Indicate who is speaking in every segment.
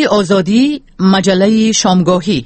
Speaker 1: رادیوی آزادی، مجله شامگاهی.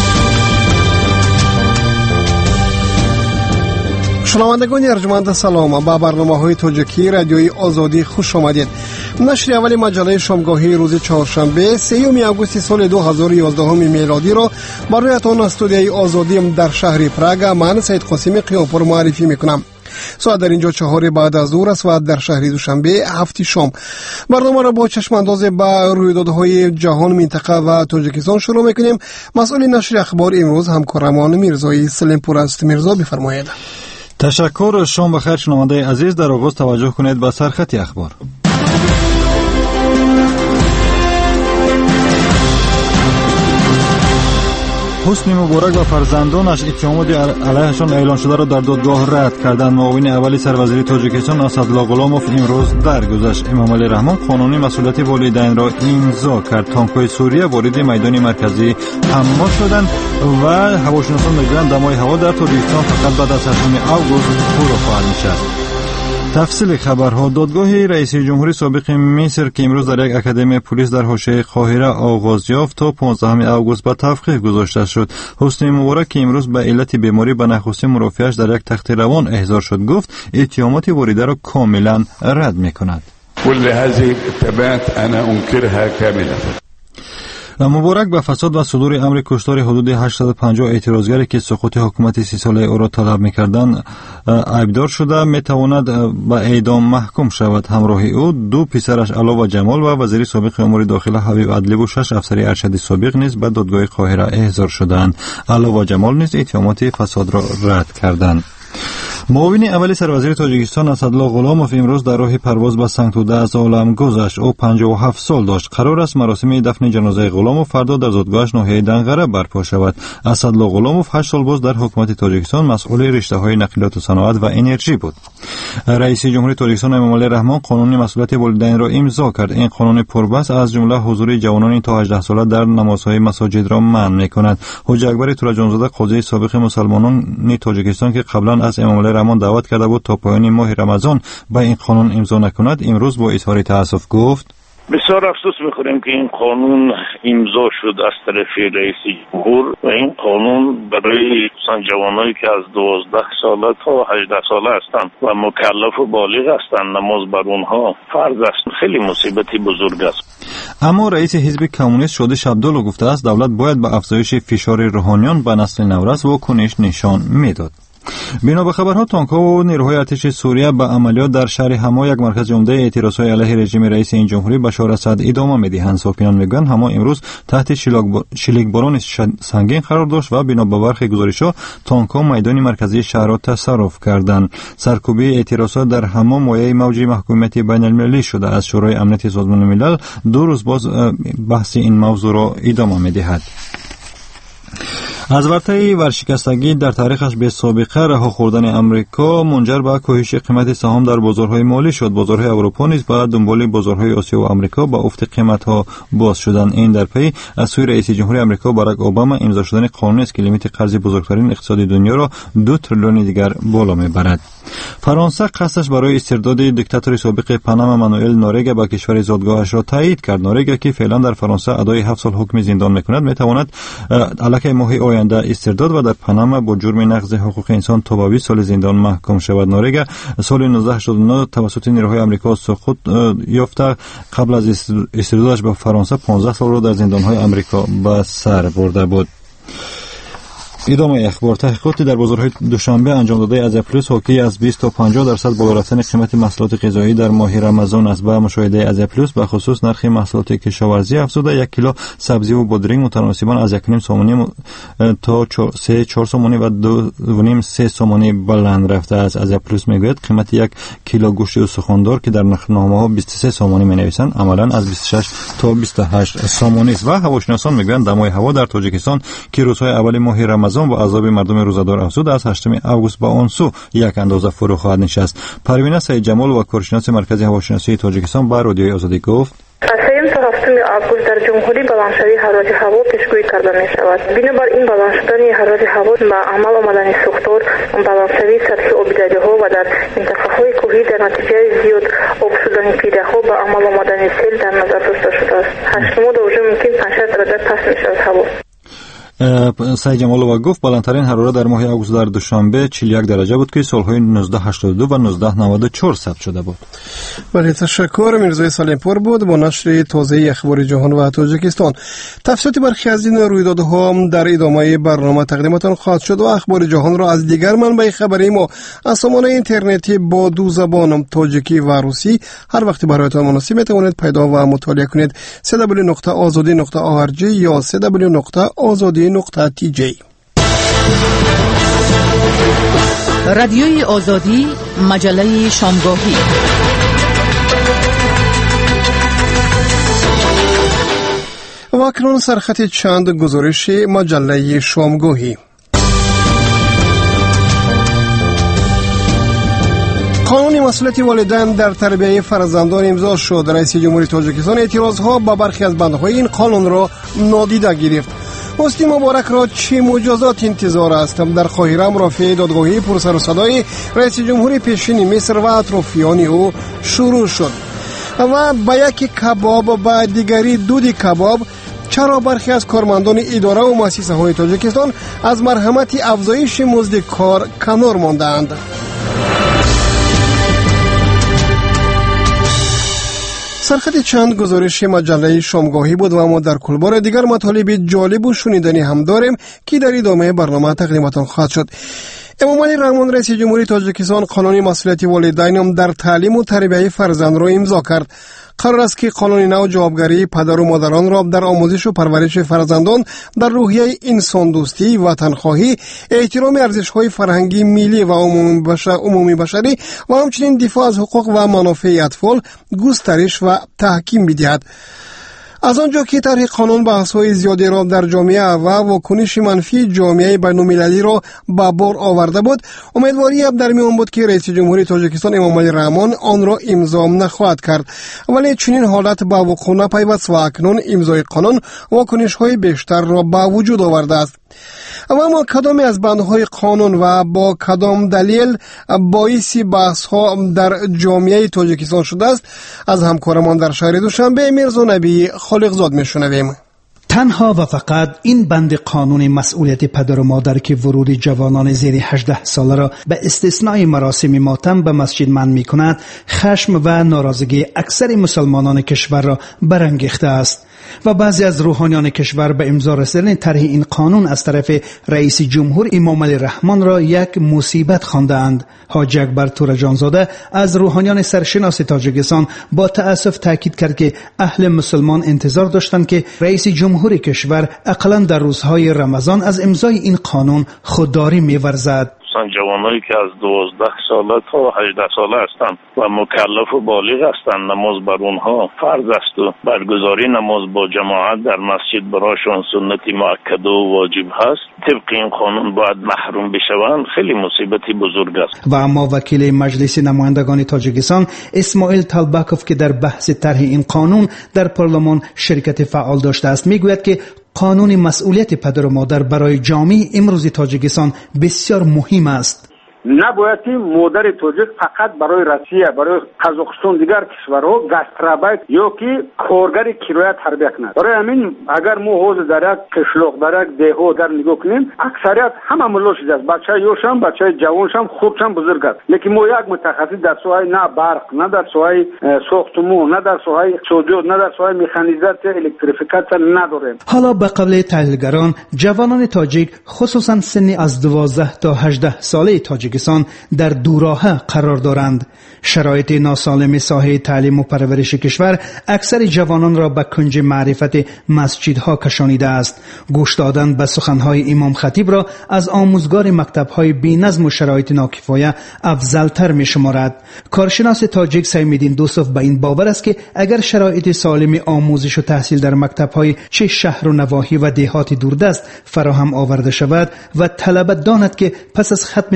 Speaker 2: شنوندگان ارجمند سلام، با برنامه‌های تاجیکی رادیوی آزادی خوش آمدید. نشر اول مجله شامگاهی روز چهارشنبه 3 آگوست سال 2011 میلادی را برایتان از استودیوی آزادی در شهر پراگ من سید قاسمی قیاپور معرفی میکنم. ساعت در اینجا 4 بعد از ظهر است و در شهر دوشنبه 7 شام. برنامه را با چشم انداز به رویدادهای جهان، منطقه و تاجیکستان شروع میکنیم. مسئول نشر اخبار امروز همکارمان میرزایی سلیمپور است. میرزا بفرمایید.
Speaker 3: تشکر. شام بخیر شنونده عزیز. در آغاز توجه کنید به سرخط اخبار. حسنی مبارک و فرزندانش اتهامات علیهشان اعلام شده را در دادگاه رد کردند. معاون اولی سروزیر تاجیکستان اسدالله غلاموف امروز درگذشت. امام علی رحمان قانونی مسئولیت والدین را امضا کرد. تانک‌های سوریه وارد میدان مرکزی حما شدند و هواشناسان میگویند دمای هوا در تاجیکستان فقط بعد از 8 آگوست فرو خواهد نشست. تفصیل خبرها. دادگاه رئیس جمهوری سابق مصر که امروز در یک اکادمی پلیس در حاشیه قاهره آغاز یافت تا 15 آگوست به تفقیه گذاشته شد. حسنی مبارک که امروز به علت بیماری به نخستین مرافعه‌اش در یک تخت روان احضار شد گفت اتهامات واریده را کاملا رد می‌کند.
Speaker 4: كل هذه التبعات انا انكرها كاملا.
Speaker 3: مبارک به فساد و صدور امر کشتار حدود 850 اعتراضگری که سقوط حکومت 30 ساله او را طلب می‌کردند عیبدار شده می‌تواند به اعدام محکوم شود. همراه او دو پسرش علا و جمال و وزیر سابق امور داخله حبیب عدلی و 6 افسر ارشد سابق نیز به دادگاه قاهره احضار شدند. علا و جمال نیز اتهامات فساد را رد کردند. معاون اول سروزیر تاجیکستان اسدالله غلاموف امروز در راه پرواز به سنگتوده از عالم گذشت. او 57 سال داشت. قرار است مراسم دفن جنازه غلاموف فردا در زادگاهش ناحیه دنغره برپا شود. اسدالله غلاموف 8 سال باز در حکومت تاجیکستان مسئول رشته‌های نقلیات و صنعت و انرژی بود. رئیس جمهوری تاجیکستان امام علی رحمان قانونی مسئولیت والدین را امضا کرد. این قانون پربحث از جمله حضور جوانان تا 18 ساله در نمازهای مساجد را منع می‌کند. حاجی اکبر تورجانزاده قاضی سابق مسلمانان تاجیکستان که قبلا از امام علی رحمان دعوت کرده بود تا پایان ماه رمضان به این قانون امضا نکند، امروز با اظهار تأسف گفت
Speaker 5: بسیار افسوس می‌خوریم که این قانون امضا شد از طرف رئیس جمهور و این قانون برای جوانایی که از 12 ساله تا 18 ساله هستند و مکلف و بالغ هستند نماز بر اونها فرض است. خیلی مصیبتی بزرگ است.
Speaker 3: اما رئیس حزب کمونیست شادی شبدالو گفته است دولت باید به افزایش فشار روحانیون به نسل نورس واکنش نشان میداد. بنا به خبرها تانک‌ها و نیروهای ارتش سوریه به عملیات در شهر حما یک مرکز عمده اعتراض‌های علیه رژیم رئیس این جمهوری بشار اسد ادامه می‌دهند. ساکنان میگویند حما امروز تحت شلیکباران سنگین قرار داشت و بنا به برخی گزارش‌ها تانک‌ها میدان مرکزی شهر را تصرف کردند. سرکوبی اعتراضات در حما مایه موج محکومیت بین‌المللی شده. از شورای امنیت سازمان ملل 2 روز باز بحث این موضوع را ادامه می‌دهد. از ورطه ورشکستگی در تاریخش به سابقه رها خوردن امریکا منجر به کاهش قیمت سهام در بازارهای مالی شد. بازارهای اروپا نیز به دنبال بازارهای آسیا و آمریکا با افت قیمت‌ها باز شدند. این در پی از سوی رئیس جمهوری آمریکا باراک اوباما امضا شدن قانونی است که لیمیت قرض بزرگترین اقتصاد دنیا را 2 تریلیون دیگر بالا میبرد. فرانسه قصدش برای استرداد دیکتاتور سابق پاناما مانوئل نوریگا به کشور زادگاهش را تایید کرد. نوریگا که فعلا در فرانسه ادای 7 سال حکم زندان میکند میتواند علاوه ماه آینده استرداد و در پاناما با جرم نقض حقوق انسان تا به 20 سال زندان محکوم شود. نوریگا سال 1989 توسط نیروهای آمریکا سقوط یافته. قبل از استردادش به فرانسه 15 سال را در زندانهای آمریکا به سر برده بود. ادامه اخبار. تحقیقاتی در بازارهای دوشنبه انجام داده از اپریل حاکی از 20 تا 50% بالا رفتن قیمت محصولات غذایی در ماه رمضان است. به مشاهده از اپریل به خصوص نرخ محصولات کشاورزی افزوده. 1 کیلو سبزی و بادرنگ متناسباً از 1.5 سومانی تا 3-4 سومانی و 2.5-3 سومانی بلند رفته است. از اپریل میگوید قیمت 1 کیلو گوشت استخواندار که در نرخنامه‌ها 23 سومانی می‌نویسند عملاً از 26 تا 28 سومانی است. و هواشناسان میگویند دمای هوا در تاجیکستان که روزهای اول ماه رمضان با عذاب مردم روزدار افزود از 8 آگوست با آن سو یک اندازه فرو خواهد نشست. پروینه سید جمال و کارشناس مرکز هواشناسی تاجیکستان با رادیوی آزادی گفت
Speaker 6: فهمت 30 август در جمهوری بلندشوی حرارت هوا پیشگویی کرده می شود. بنابر این بلند شدن حرارت هوا با عمل آمدن سوختار، بلندشوی سطح آبداری‌ها و در منطقه‌های کوهی در نتیجه زیاد آب شدن پیره‌ها با عمل آمدن سیل در نظر داشته شده است. 8 درجه ممکن 5 درجه پس می شود هوا.
Speaker 3: سعید جمالووا گفت بالاترین حرارت در ماه آگوست در دوشنبه 41 درجه بود که سالهای 1982 و 1994 ثبت شده بود.
Speaker 2: بله، تشکر. میرزای سلیمپور بود با نشر تازه اخبار جهان و تاجیکستان. تفصیلات برخی از این رویدادها در ادامه برنامه تقدیمتان خواهد شد و اخبار جهان را از دیگر منبع خبری ما از سامانه اینترنتی با دو زبان تاجیکی و روسی هر وقت برایتان مناسب میتوانید پیدا و مطالعه کنید. www.azadi.org یا www.azadi.tj.
Speaker 1: رادیوی آزادی، مجله شامگاهی.
Speaker 2: و اکنون سرخط چند گزارش مجله شامگاهی. قانون مسئولیت والدین در تربیت فرزندان امضا شد. رئیس جمهوری تاجیکستان اعتراضها به برخی از بندهای این قانون را نادیده گرفت. مستی مبارک را چه مجازات انتظار است؟ در قاهره مرافع دادگاهی پر سر و صدای رئیس جمهوری پیشین مصر و اطرافیان او شروع شد. و با یک کباب و دیگری دودی کباب، چرا برخی از کارمندان اداره و مؤسسه های تاجیکستان از مرحمت افزایش مزد کار کنار ماندند؟ سرخط چند گزارش مجله شامگاهی بود و ما در کلبار دیگر مطالب جالب و شنیدنی هم داریم که در ادامه برنامه تقدیمتان خواهد شد. امام علی رحمان رئیس جمهوری تاجیکستان قانون مسئولیت والدین در تعلیم و تربیت فرزند را امضا کرد. قرار است که قانون نو جوابگری پدر و مادران را در آموزش و پرورش فرزندان در روحیه انسان دوستی، وطنخواهی، احترام ارزش‌های فرهنگی ملی و عمومی بشری و همچنین دفاع از حقوق و منافع اطفال گسترش و تحکیم بدهد. از آنجا که طرح قانون بحث‌های زیادی را در جامعه و واکنش منفی جامعه بین‌المللی را به بار آورده بود، امیدواری در میان بود که رئیس جمهوری تاجیکستان امام علی رحمان آن را امضا نخواهد کرد، ولی چنین حالت به وقوع نپیوست و اکنون امضای قانون واکنش‌های بیشتر را به وجود آورده است. اما کدام از بندهای قانون و با کدام دلیل باعث بحث‌ها در جامعه تاجیکستان شده است، از همکارمان در شهر دوشنبه میرزا نبی خالقزاد میشنویم.
Speaker 7: تنها و فقط این بند قانون مسئولیت پدر و مادر که ورود جوانان زیر 18 ساله را به استثنای مراسم ماتم به مسجد منع می‌کند، خشم و ناراضگی اکثر مسلمانان کشور را برانگیخته است و بعضی از روحانیان کشور به امضا رسیدن طرح این قانون از طرف رئیس جمهور امام علی رحمان را یک مصیبت خواندند. حاج اکبر تورجانزاده از روحانیان سرشناس تاجیکستان با تأسف تاکید کرد که اهل مسلمان انتظار داشتند که رئیس جمهور کشور اقلا در روزهای رمضان از امضای این قانون خودداری می‌ورزد.
Speaker 5: جوانایی که از 12 ساله تا 18 ساله هستند و مکلف و بالغ هستند، نماز بر اونها فرض است و برگزاری نماز با جماعت در مسجد برایشان سنت مؤکد و واجب هست. طبق این قانون باید محروم بشوند. خیلی مصیبتی بزرگ است.
Speaker 7: و اما وکیل مجلس نمایندگان تاجیکستان اسماعیل طالبکوف که در بحث طرح این قانون در پارلمان شرکت فعال داشته است میگوید که قانون مسئولیت پدر و مادر برای جامعه امروز تاجیکستان بسیار مهم است.
Speaker 8: نباید مادر تاجیک فقط برای روسیه، برای قزاقستان دیگر کشورها گاسترابایت یا که کارگر کرایه تربیت کند. برای همین اگر ما حوض در یک قشلاق در یک دهو در نگاه کنیم، اکثریت همه ملا شده است. بچه یوشم، بچه جوانشم، خودشم بزرگ است. لیکن ما یک متخصص در سوهای نه برق، نه در سوهای ساختمان، نه در سوهای سوجود، نه در سوهای مکانیزاسیون، الکتریفیکاسیون نداریم.
Speaker 7: حالا به قبل تحلیلگران، جوانان تاجیک خصوصا سنی از 12 تا 18 ساله تاجیک در دوراه قرار دارند. شرایط ناسالم ساحه تعلیم و پرورش کشور اکثر جوانان را به کنج معرفت مسجدها کشانیده است. گوش دادن به سخنهای امام خطیب را از آموزگار مکتب‌های بی‌نظم و شرایط ناکفایه افضل‌تر می‌شمارد. کارشناس تاجیک سیم‌الدین دوسوف به این باور است که اگر شرایط سالم آموزش و تحصیل در مکتب‌های چه شهر و نواحی و دهات دوردست فراهم آورده شود و طلبه داند که پس از ختم مکتب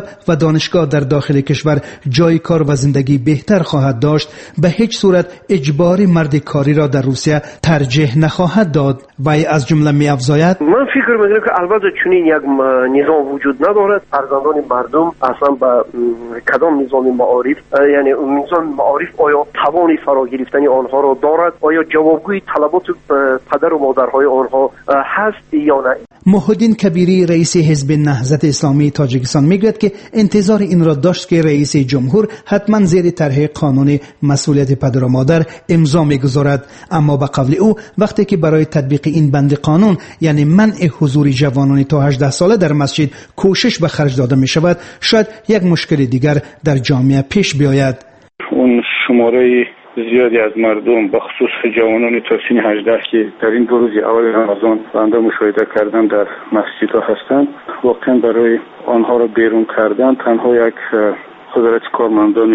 Speaker 7: مکتب و دانشگاه در داخل کشور جای کار و زندگی بهتر خواهد داشت، به هیچ صورت اجبار مرد کاری را در روسیه ترجیح نخواهد داد. وی از جمله می‌افزاید:
Speaker 9: من فکر می‌کنم که البته چنین یک نظام وجود ندارد. فرزندان مردم اصلا با کدام نظام معارف، یعنی نظام معارف آیا توانی فرا گرفتن آنها را دارد؟ آیا جوابگوی طلبات پدر و مادرهای آنها هست یا نه؟
Speaker 7: محیدین کبیری رئیس حزب نهضت اسلامی تاجیکستان میگوید که انتظار این را داشت که رئیس جمهور حتما زیر طرح قانون مسئولیت پدر و مادر امضا میگذارد، اما به قول او وقتی که برای تطبیق این بند قانون، یعنی منع حضور جوانان تا 18 ساله در مسجد کوشش به خرج داده می شود، شاید یک مشکل دیگر در جامعه پیش بیاید.
Speaker 10: اون شماره زیادی از مردم به خصوص جوانان تا سن 18 که در این دو روز اول رمضان بنده مشاهده کردم در مسجدها هستند، واقعا برای آنها را بیرون کردن تنها یک قدرت کارمندان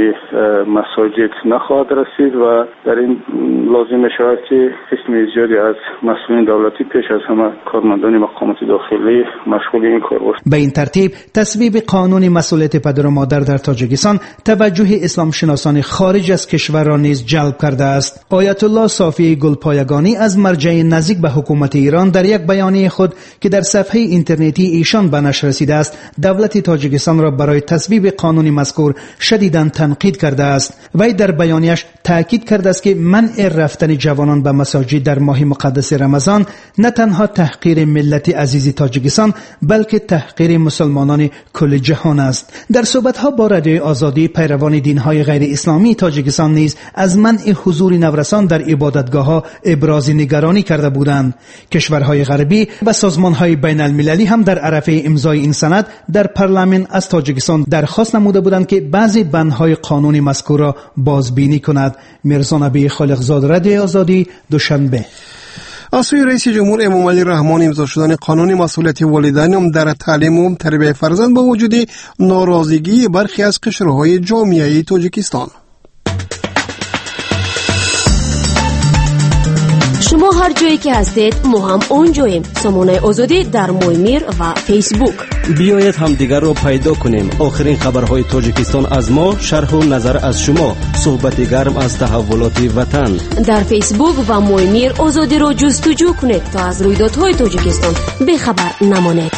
Speaker 10: مساجد نخواهد رسید و در این لازم شود که قسم زیادی از مسئولین دولتی پیش از همه کارمندان مقامات داخلی مشغول این کار باشند.
Speaker 7: به این ترتیب تصویب قانون مسئولیت پدر و مادر در تاجیکستان توجه اسلام شناسان خارج از کشور را نیز جلب کرده است. آیت الله صافی گلپایگانی از مرجع نزدیک به حکومت ایران در یک بیانیه خود که در صفحه اینترنتی ایشان به نشر رسیده است، دولت تاجیکستان را برای تصویب قانون مذکور شدیداً تنقید کرده است. وی در بیانیش تاکید کرده است که منع رفتن جوانان به مساجد در ماه مقدس رمضان نه تنها تحقیر ملت عزیز تاجیکستان بلکه تحقیر مسلمانان کل جهان است. در صحبت‌ها با رادیوی آزادی، پیروان دین‌های غیر اسلامی تاجیکستان نیز از منع حضور نورسان در عبادتگاه‌ها ابراز نگرانی کرده بودند. کشورهای غربی و سازمان‌های بین‌المللی هم در عرفه امضای این سند در پارلمان از تاجیکستان درخواست نموده بودند که بعضی بندهای قانون مذکور را بازبینی کند. میرزا نبی خالقزاد، رادیوی آزادی، دوشنبه.
Speaker 2: از سوی رئیس جمهور امام علی رحمان امضا شدن قانون مسئولیت والدین در تعلیم و تربیت فرزند با وجود ناراضگی برخی از قشرهای جامعه تاجیکستان.
Speaker 11: شما هر جایی که هستید ما هم اونجاییم. سامانه آزادی در مویمیر و فیسبوک.
Speaker 12: بیایید هم دیگر رو پیدا کنیم. آخرین خبرهای تاجیکستان از ما، شرح و نظر از شما، صحبت گرم از تحولات وطن.
Speaker 11: در فیسبوک و مویمیر آزادی رو جستجو کنید تا از رویدادهای تاجیکستان بخبر نمانید.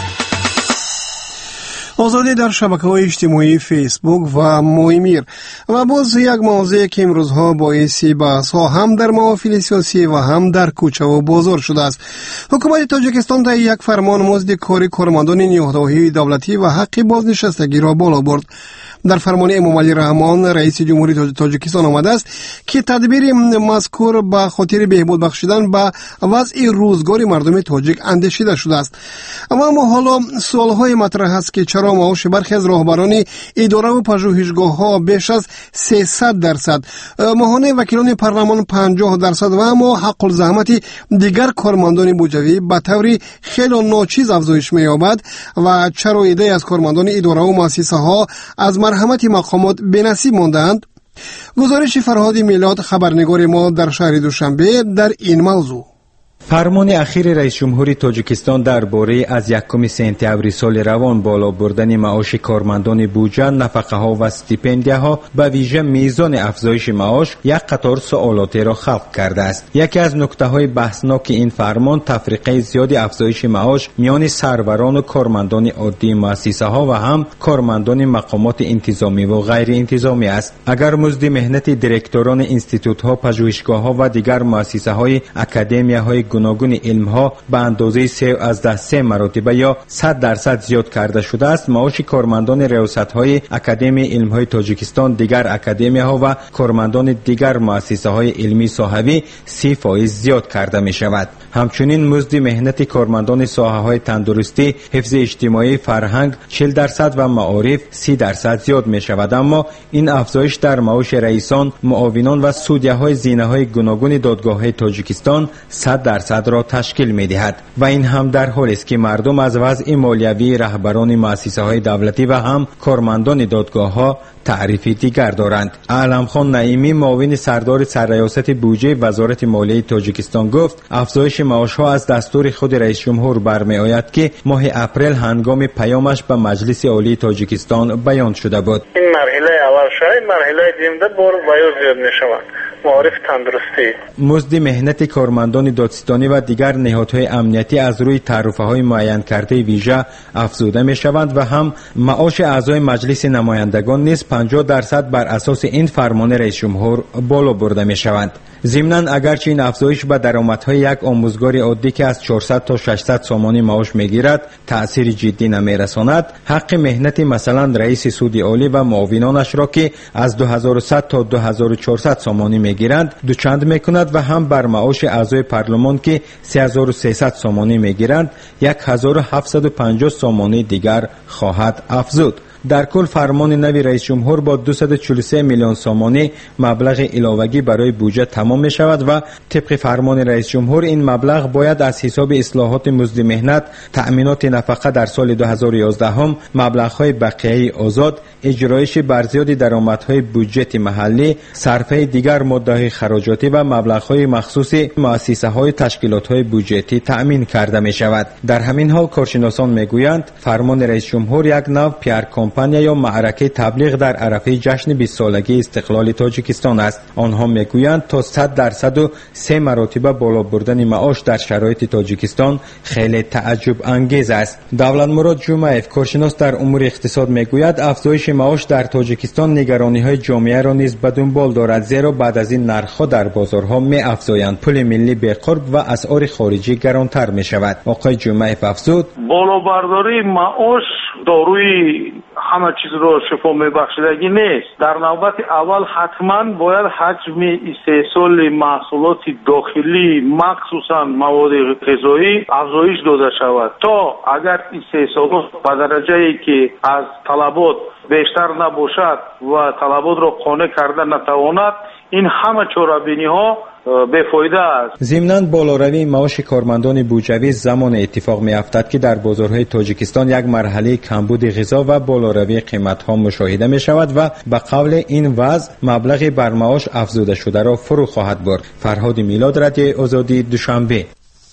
Speaker 2: آزادی در شبکه‌های اجتماعی فیسبوک و مویمیر. و باز یک موضوع که امروزها باعث بحث‌ها هم در محافل سیاسی و هم در کوچه و بازار شده است. حکومت تاجیکستان در یک فرمان مزد کاری کارمندان نیازهای دولتی و حق بازنشستگی را بالا برد. در فرمان امام علی رحمان رئیس جمهوری تاجیکستان آمده است که تدبیر مذکور به خاطر بهبود بخشیدن به وضع روزگار مردم تاجیک اندیشیده شده است. اما حالا سوالهای مطرح است که چرا معاش برخی از راهبران اداره و پژوهشگاه‌ها بیش از 300%، ماهانه وکیلان پارلمان 50% و اما حق الزحمت دیگر کارمندان بودجوی به طور خیلی ناچیز افزایش می‌یابد و چرا عده‌ای از کارمندان اداره و مؤسسه‌ها از مرحمت مقامات بی‌نصیب ماندند. گزارش فرهاد میلاد خبرنگار ما در شهر دوشنبه در این موضوع.
Speaker 13: فرمان اخیر رئیس جمهوری تاجیکستان درباره از 1 سپتامبر سال روان بالا بردن معاش کارمندان بودجه، نفقه‌ها و استیپندیاها به ویژه میزان افزایش معاش یک قطار سوالاتی را خلق کرده است. یکی از نکته‌های بحثناک این فرمان تفریقه زیادی افزایش معاش میان سروران و کارمندان عادی مؤسسه‌ها و هم کارمندان مقامات انتظامی و غیر انتظامی است. اگر مزد مهنت دیرکتوران انستیتوت‌ها، پژوهشگاه‌ها و دیگر مؤسسه‌های اکادمیاهای گوناگون علمها به اندازه 3 مراتب یا 100% زیاد کرده شده است، معاش کارمندان ریاست‌های اکادمی علم‌های تاجیکستان، دیگر اکادمیاها و کارمندان دیگر مؤسسه‌های علمی صحوی 30% زیاد کرده می‌شود. همچنین مزد مهنت کارمندان ساحه‌های تندرستی، حفظ اجتماعی، فرهنگ 40% و معارف 30% زیاد می‌شود. اما این افزایش در معاش رئیسان، معاونان و سودیه‌های زینه‌های گوناگون دادگاه‌های تاجیکستان 100% 30% را تشکیل می‌دهد و این هم در حالی است که مردم از وضع مالیوی رهبران مؤسسه‌های دولتی و هم کارمندان دادگاه‌ها تعریف دیگر دارند. علمخان نعیمی معاون سردار سرریاست بودجه وزارت مالیه تاجیکستان گفت افزایش معاش‌ها از دستور خود رئیس جمهور برمی‌آید که ماه اپریل هنگام پیامش به مجلس عالی تاجیکستان بیان شده بود.
Speaker 14: این مرحله اول شد، مرحله دیمده بار بایو زیاد می‌شود. معارف تندرستی
Speaker 13: مزد مهنت کارمندان دادستانی و دیگر نهادهای امنیتی از روی تعرفه‌های معین کرده ویژه افزوده می‌شوند و هم معاش اعضای مجلس نمایندگان نیز 50% بر اساس این فرمان رئیس جمهور بالا برده می‌شوند. ضمناً اگرچه این افزایش به درآمدهای یک آموزگار عادی که از 400 تا 600 سامانی معاش می‌گیرد تأثیر جدی نمی‌رساند، حق مهنت مثلا رئیس سود عالی و معاونانش را که از 2100 تا 2400 سامانی می‌گیرند دوچند می‌کند و هم بر معاش اعضای پارلمان که 3300 سامانی می‌گیرند 1750 سامانی دیگر خواهد افزود. در کل فرمان نوی رئیس جمهور با 243 میلیون سامانی مبلغ علاوه‌ای برای بودجه تمام می شود و طبق فرمان رئیس جمهور این مبلغ باید از حساب اصلاحات مزد مهنت، تأمینات نفقه در سال 2011 هم مبلغ‌های بقیه آزاد، اجرایش برزیاد درآمدهای بودجه محلی، صرفه دیگر ماده‌های خراجاتی و مبلغ‌های مخصوص مؤسسه‌های تشکیلات‌های بودجتی تأمین کرده می شود. در همین حال کارشناسان میگویند فرمان رئیس جمهور یک نوع پیار کمپانی یا معرکه تبلیغ در عرفه جشن 20 سالگی استقلال تاجیکستان است. آنها میگویند تا 100% و 3 مراتب بالا بردن معاش در شرایط تاجیکستان خیلی تعجب انگیز است. دولتمراد جمعیف کارشناس در امور اقتصاد میگوید افزایش معاش در تاجیکستان نگرانی‌های جامعه را نیز به دنبال دارد، زیرا بعد از این نرخ‌ها در بازارها می‌افزایند، پول ملی بی‌قرب و اسعار خارجی گرانتر می‌شود. آقای جمعیف افزود
Speaker 5: بالابرداری معاش داروی همه چیز رو شفا میبخشدگی نیست. در نوبت اول حتما باید حجم استحصال محصولات داخلی مخصوصا مواد غذایی افزایش داده شود تا اگر استحصالات به درجه‌ای که از طلبات بیشتر نباشد و طلبات را قانع کرده نتواند این همه چاره‌بینی‌ها بی‌فایده است.
Speaker 13: ضمناً بالاروی معاش کارمندان بودجوی زمان اتفاق می‌افتد که در بازارهای تاجیکستان یک مرحله کمبود غذا و بالاروی قیمت‌ها مشاهده می‌شود و به قول این وضع مبلغ بر معاش افزوده شده را فرو خواهد برد. فرهاد میلاد، رادیوی آزادی، دوشنبه.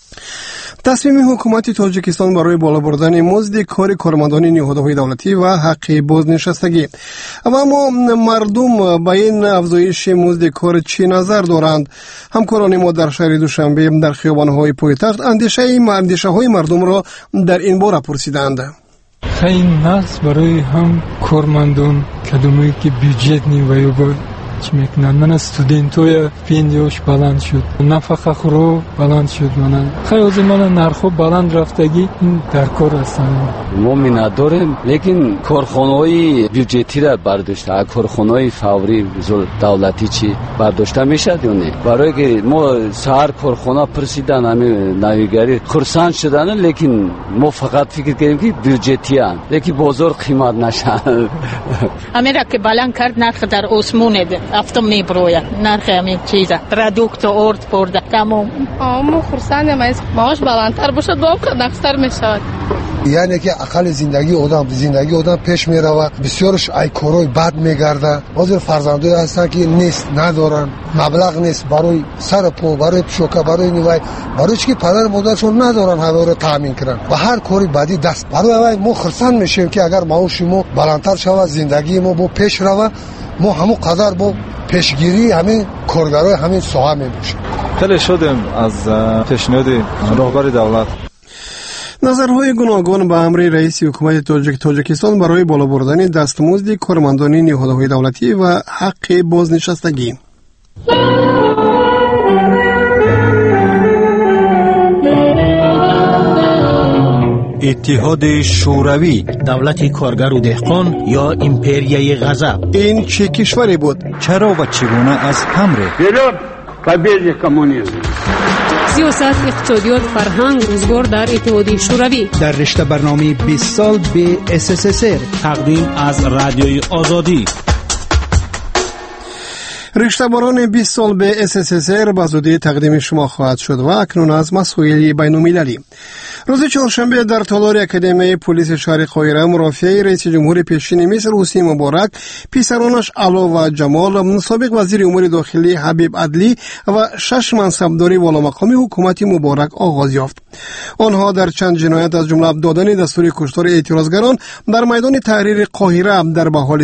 Speaker 2: تصمیم حکومت تاجیکستان برای بالا بردن مزد کار کارمندان نهادهای دولتی و حق بازنشستگی. اما مردم با این افزایش مزد کار چه نظر دارند؟ همکاران ما در شهر دوشنبه در خیابان‌های پایتخت اندیشه‌های مردم را در این باره پرسیدند.
Speaker 15: خیلی نقص برای هم کارمندان کدومی که بیجت نیویو بود چی میکنن. من استودنتوی پنجاش بلند شد، نفقه خورو بلند شد. من خیلی از من نرخو بلند رفتگی این در کار هستن.
Speaker 16: ما نداریم لیکن کارخانه‌های بیوجتی را برداشته، کارخانه‌های فوری دولتی چی برداشته میشد یا نه؟ برای که ما سر کارخانه پرسیدن همین نویگری خرسند شدن، لیکن ما فقط فکر کردیم که بیوجتی ان، لیکن بازار قیمت نشن.
Speaker 17: همین را که بلند کرد نرخ در آسمونه افتم میبروید نرخ همین چیزه پروداکت آورد برده تمام.
Speaker 18: ما خرسندیم از معاش بلندتر باشه دوام که نقصتر میشود.
Speaker 19: یعنی که اقل زندگی آدم پیش میرود، بسیارش ای کارای بد میگرده. حاضر فرزندای هستن که نیست، ندارن، مبلغ نیست برای سر پا، برای شوکه، برای نیوی، برای چی که پدر مادرشون ندارن همه رو تامین کنن و هر کاری بدی دست. برای ما خرسند میشیم که اگر معاش ما بلندتر شود، زندگی ما با پیش رود، ما همون قدر با پیشگیری همین کارگرای همین ساحه میباشیم.
Speaker 3: خیلی شدیم از پیشنهاد راهبر دولت.
Speaker 2: نظرهای گوناگون به امر رئیس حکومت تاجیکستان برای بالا بردن دستمزد کارمندان نهادهای دولتی و حق بازنشستگی.
Speaker 20: اتحاد شوروی، دولت کارگر و دهقان یا امپریای غضب.
Speaker 2: این چه کشوری بود؟
Speaker 3: چرا و چگونه از هم
Speaker 11: سیاست، اقتصادیات، فرهنگ، روزگار در اتحاد شوروی.
Speaker 7: در رشته برنامه 20 سال به SSSR.
Speaker 20: تقدیم از رادیوی آزادی.
Speaker 2: رشته‌باران 20 سال به SSSR به زودی تقدیم شما خواهد شد و اکنون از مسائل بین‌المللی. روز چهارشنبه در تالار اکادمی پلیس شهر قاهره مرافعه رئیس جمهور پیشین مصر حسنی مبارک، پسرانش علا و جمال، سابق وزیر امور داخلی حبیب عدلی و 6 منصبداری والامقام حکومت مبارک آغاز یافت. آنها در چند جنایت از جمله دادن دستور کشتار اعتراضگران در میدان تحریر قاهره در بهار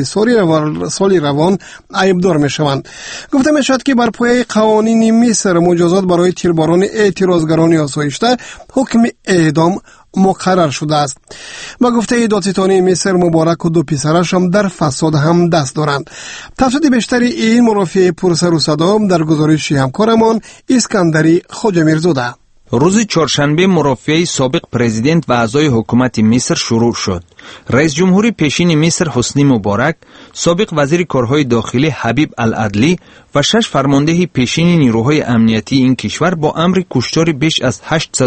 Speaker 2: سال روان عیبدار میشوند. گفته میشد که بر پایه قوانین مصر مجازات برای تیرباران اعتراضگران آسایشته حکم اعدام مقرر شده است. با گفته دادستانی مصر، مبارک و 2 پسرش هم در فساد هم دست دارند. تفصیل بیشتری این مرافع پرسر و صدا در گزارش همکارمان اسکندری خواجه‌میرزاده.
Speaker 21: روز چهارشنبه مرافعه سابق پرزیدنت و اعضای حکومت مصر شروع شد. رئیس جمهور پیشین مصر حسنی مبارک، سابق وزیر کارهای داخلی حبیب العدلی و 6 فرمانده پیشین نیروهای امنیتی این کشور با امر کشتار بیش از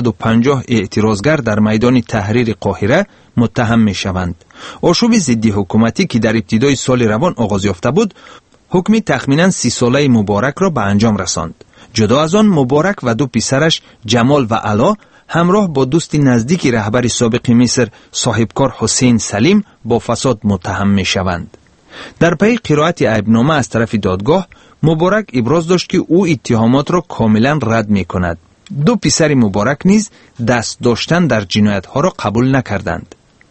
Speaker 21: 850 اعتراضگر در میدان تحریر قاهره متهم می شوند. آشوب ضد حکومتی که در ابتدای سال روان آغاز یافته بود، حکم تخمیناً 30 ساله مبارک را به انجام رساند. جدا از آن، مبارک و 2 پسرش جمال و علا همراه با دوست نزدیک رهبر سابق مصر صاحبکار حسین سلیم با فساد متهم می شوند. در پی قرائت عیبنامه از طرف دادگاه، مبارک ابراز داشت که او اتهامات را کاملا رد می کند. 2 پسر مبارک نیز دست داشتن در جنایت ها را قبول نکردند.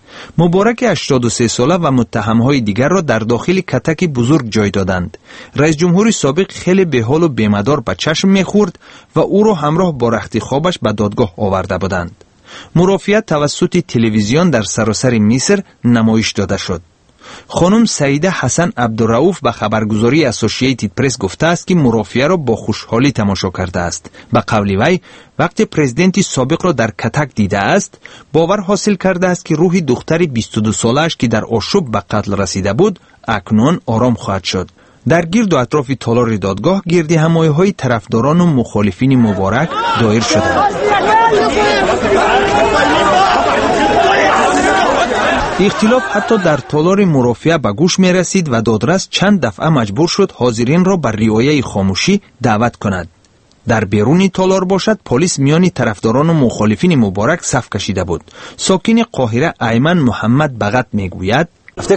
Speaker 21: مبارک 83 ساله و متهم‌های دیگر را در داخل کتک بزرگ جای دادند. رئیس جمهور سابق خیلی بی‌حال و بی‌مدار به چشم می‌خورد و او را همراه با رخت خوابش به دادگاه آورده بودند. مرافعت توسط تلویزیون در سراسر مصر نمایش داده شد. خانم سعیده حسن عبدالرؤوف به خبرگزاری اسوسییتد پرس گفته است که مرافعه را با خوشحالی تماشا کرده است. به قول وی، وقتی پرزیدنت سابق را در کتک دیده است، باور حاصل کرده است که روح دختر 22 سالش که در آشوب به قتل رسیده بود اکنون آرام خواهد شد. در گرد و اطراف تالار دادگاه گردی همایه‌های طرفداران و مخالفین مبارک دایر شدند. اختلاف حتی در تالار مرافعه به گوش می رسید و دادرس چند دفعه مجبور شد حاضرین را بر رعایت خاموشی دعوت کند. در بیرون تالار باشد، پلیس میان طرفداران و مخالفین مبارک صف کشیده بود. ساکن قاهره ایمن محمد بغت میگوید: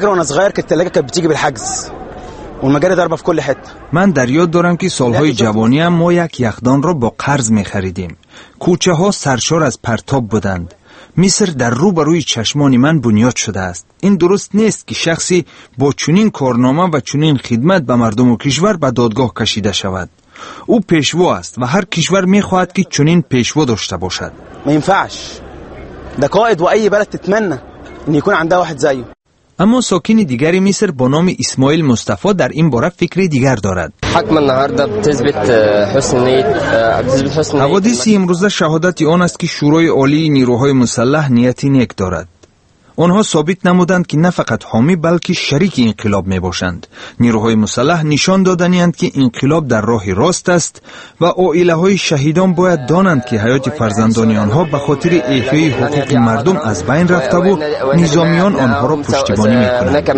Speaker 21: من در یاد دارم که سالهای جوانیم ما یک یخدان را با قرض می خریدیم. کوچه ها سرشار از پرتاب بودند. مصر در روبروی چشمان من بنیاد شده است. این درست نیست که شخصی با چنین کارنامه و چنین خدمت به مردم و کشور به دادگاه کشیده شود. او پیشوا است و هر کشور می‌خواهد که چنین پیشوا داشته باشد.
Speaker 22: ما ينفعش. ده قائد و ای بلد تتمنى ان يكون عندها واحد زيه.
Speaker 21: اما ساکن دیگری مصر با نام اسماعیل مصطفی در این باره فکر دیگر دارد. حوادث امروزه شهادت آن است که شورای عالی نیروهای مسلح نیتی نیک دارد. آنها ثابت نمودند که نه فقط حامی بلکه شریک انقلاب می باشند. نیروهای مسلح نشان دادند که انقلاب در راه راست است و عائله های شهیدان باید دانند که حیات فرزندان آنها به خاطر احیای حقوق مردم از بین رفته و نظامیان آنها را پشتیبانی می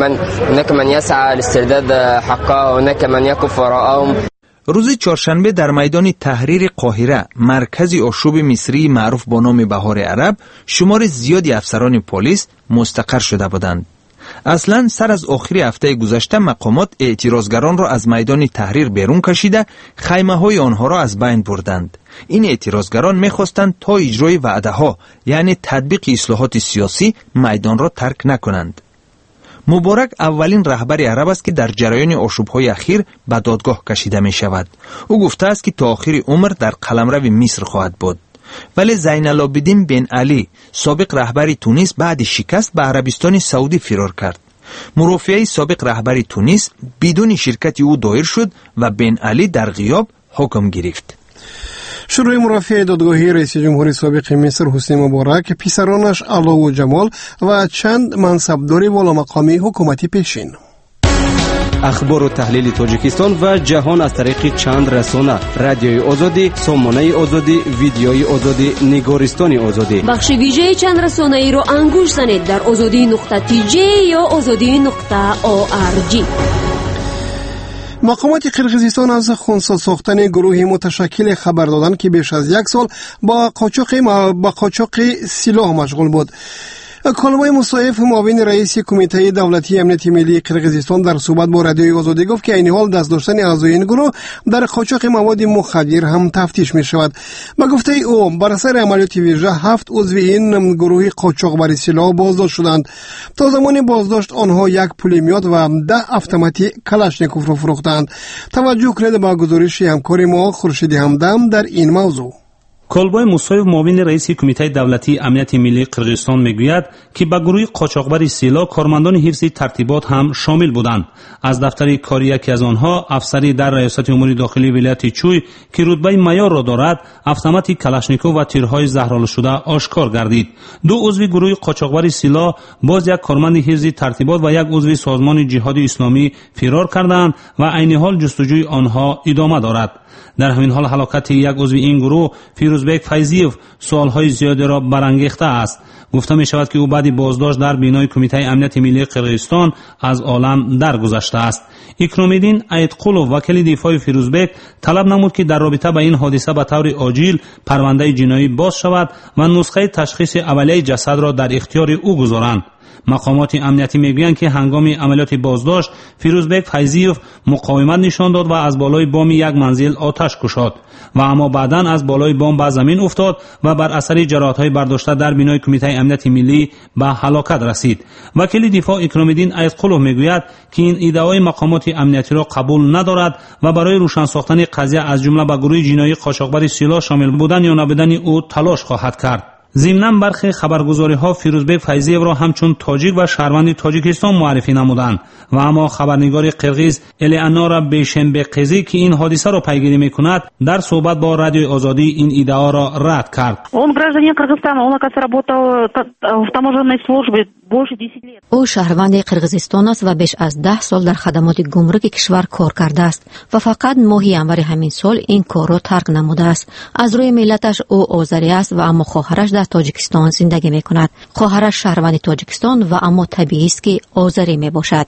Speaker 21: کنند. روز چهارشنبه در میدان تحریر قاهره، مرکز آشوب مصری معروف با نام بهار عرب، شمار زیادی افسران پلیس مستقر شده بودند. اصلا سر از آخر هفته گذشته مقامات اعتراضگران را از میدان تحریر بیرون کشیده، خیمه های آنها را از بین بردند. این اعتراضگران می‌خواستند تا اجرای وعده ها، یعنی تطبیق اصلاحات سیاسی، میدان را ترک نکنند. مبارک اولین رهبر عرب است که در جریان آشوب‌های اخیر به دادگاه کشیده می شود. او گفته است که تا آخر عمر در قلمرو مصر خواهد بود. ولی زین العابدین بن علی، سابق رهبر تونس، بعد شکست به عربستان سعودی فرار کرد. مرافعه سابق رهبر تونس بدون شرکت او دایر شد و بن علی در غیاب حکم گرفت.
Speaker 2: شروع مرافعه دادگاهی رئیس جمهور سابق مصر حسنی مبارک، پسرانش علا و جمال و چند منصبدار والامقامی حکومتی پیشین.
Speaker 12: اخبار و تحلیل تاجیکستان و جهان از طریق چند رسانه: رادیوی آزادی، سامانه آزادی، ویدیوی آزادی، نگارستان آزادی.
Speaker 11: بخش ویژه چند رسانه ای را انگوش زنید در azadi.tj یا azadi.org.
Speaker 2: مقامات قرقیزستان از خنثی ساختن گروه متشکل خبر دادند که بیش از 1 سال با قاچاق سلاح مشغول بود. کالبای مصاحف معاون رئیس کمیته دولتی امنیت ملی قرقیزستان در صحبت با رادیوی آزادی گفت که این حال دست داشتن اعضای این گروه در قاچاق مواد مخدر هم تفتیش می شود. با گفته او بر اثر عملیات ویژه 7 عضو این گروه قاچاقبر سلاح بازداشت شدند. تا زمان بازداشت آنها 1 پولمیات و 10 اتومات کلاشنیکوف را فروختند. توجه کنید با گزارش همکار ما خورشید همدم در این موضوع.
Speaker 4: کالبای مصاحف معاون رئیس کمیته دولتی امنیت ملی قرقیزستان میگوید که به گروه قاچاقبر سلاح کارمندان حفظ ترتیبات هم شامل بودند. از دفتر کاری یکی از آنها افسری در ریاست امور داخلی ولایت چوی که رتبه معیار را دارد اتومات کلاشنیکوف و تیرهای زهرآلود شده آشکار گردید. 2 عضو گروه قاچاقبر سلاح باز 1 کارمند حفظ ترتیبات و 1 عضو سازمان جهاد اسلامی فرار کردند و عین حال جستجوی آنها ادامه دارد. در همین حال هلاکت 1 عضو این گروه فیروزبک فیضیف سوالهای زیادی را برانگیخته است. گفته می شود که او بعد بازداشت در بینای کمیته امنیت ملی قرقیزستان از عالم درگذشته است. اکرام‌الدین ایتقولوف وکیل دفاع فیروزبک طلب نمود که در رابطه با این حادثه به طور عاجل پرونده جنایی باز شود و نسخه تشخیص اولیه جسد را در اختیار او گذارند. مقامات امنیتی میگویند که هنگام عملیات بازداشت فیروزبک فیضیف مقاومت نشان داد و از بالای بام 1 منزل آتش گشاد و اما بعداً از بالای بام به زمین افتاد و بر اثر جراحت‌های برداشته در بینای کمیته امنیت ملی به هلاکت رسید. وکیل دفاع اکرام‌الدین ایتقولوف میگوید که این ادعای مقامات امنیتی را قبول ندارد و برای روشن ساختن قضیه از جمله به گروه جنایی قاچاقبر سلاح شامل بودن یا نبودن او تلاش خواهد کرد. ضمناً برخی خبرگزاری‌ها فیروزبک فیضیف را همچون تاجیک و شهروند تاجیکستان معرفی نمودند و اما خبرنگار قرقیز الیانورا بیشنبقزی که این حادثه را پیگیری می‌کند در صحبت با رادیوی آزادی این ادعا را رد کرد.
Speaker 6: او شهروند قرقیزستان است و بیش از 10 سال در خدمات گمرک کشور کار کرده است و فقط ماه ینور همین سال این کار را ترک نموده است. از روی ملتش او آذری است و اما خواهرش در تاجیکستان زندگی می‌کند. خواهرش شهروند تاجیکستان و اما طبیعی است که آذری میباشد.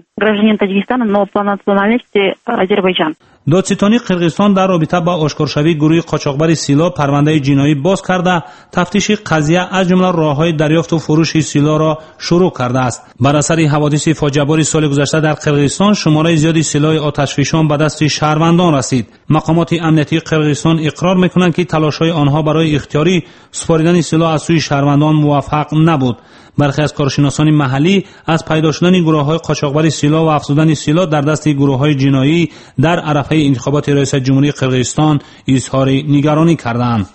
Speaker 4: دادستانی قرقیزستان در رابطه با آشکارشوی گروه قاچاقبر سلاح پرونده جنایی باز کرده تفتیش قضیه از جمله راه‌های دریافت و فروش سلاح را شروع کرده است. بر اثر حوادث فاجعه‌بار سال گذشته در قرقیزستان شماره زیادی سلاح آتشفشان به دست شهروندان رسید. مقامات امنیتی قرقیزستان اقرار می‌کنند که تلاش‌های آنها برای اختیاری سپاریدن سلاح از سوی شهروندان موفق نبود. برخی از کارشناسان محلی از پیدا شدن گروه‌های قاچاقبر سلاح و افزودن سلاح در دست گروه‌های جنایی در عرفه انتخابات ریاست جمهوری قرقیزستان اظهار نگرانی کردند.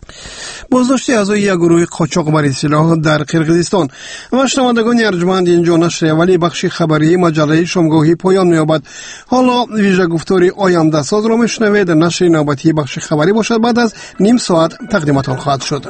Speaker 2: بازداشت اعضای یک گروه قاچاقبر سلاح در قرقیزستان. و شنوندگان ارجمند اینجا نشر اولی بخش خبری مجله شامگاهی پایان می‌یابد. حالا ویژه گفتاری آینده ساز را میشنوید. نشر نوبتی بخش خبری باشد بعد از نیم ساعت تقدیمتان خواهد شد.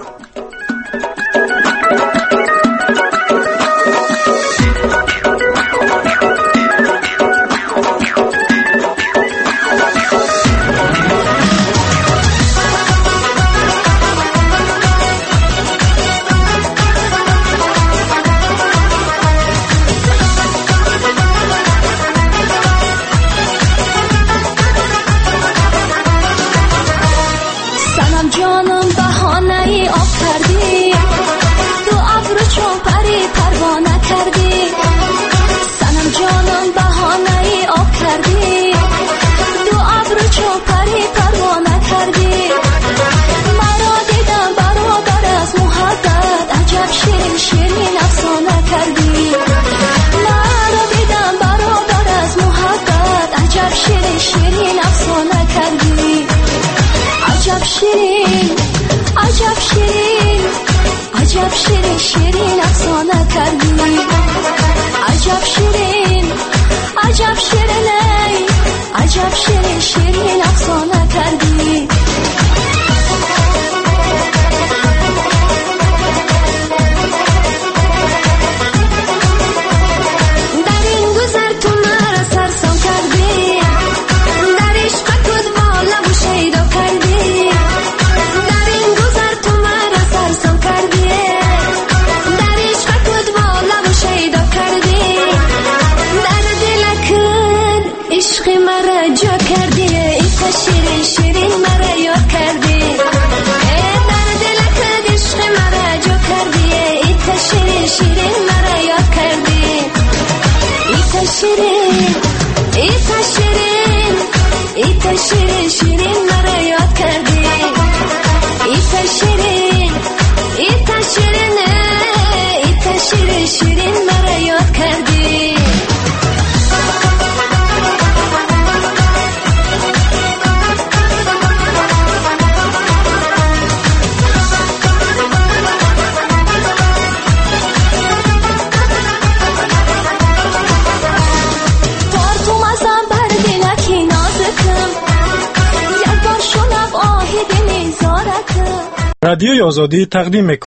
Speaker 23: عشق مرا
Speaker 1: رادیوی آزادی تقدیم